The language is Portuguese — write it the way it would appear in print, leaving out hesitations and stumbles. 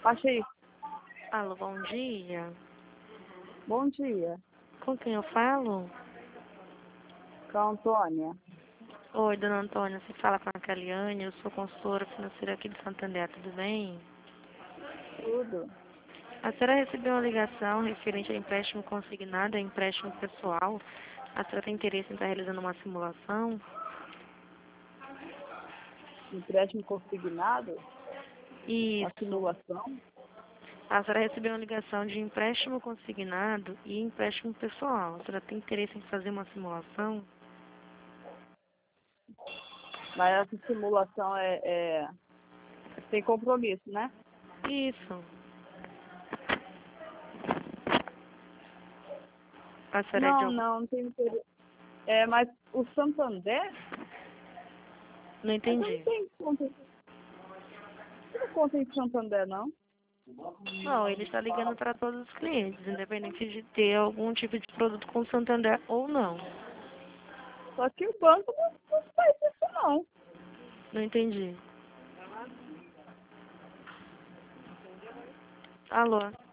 Achei. Alô, bom dia. Bom dia. Com quem eu falo? Com a Antônia. Oi, dona Antônia, você fala com a Caliane, eu sou consultora financeira aqui de Santander, tudo bem? Tudo. A senhora recebeu uma ligação referente a empréstimo consignado, a empréstimo pessoal. A senhora tem interesse em estar realizando uma simulação? Empréstimo consignado? Uma Isso. simulação? A senhora recebeu uma ligação de empréstimo consignado e empréstimo pessoal. A senhora tem interesse em fazer uma simulação? Mas essa simulação é sem compromisso, né? Isso. A senhora é de Não, algum... não tem interesse. Mas o Santander? Não Mas eu não entendi. tenho conta. Eu não conta em Santander, não. Não, ele está ligando para todos os clientes, independente de ter algum tipo de produto com Santander ou não. Só que o banco não faz isso, não. Não entendi. Alô?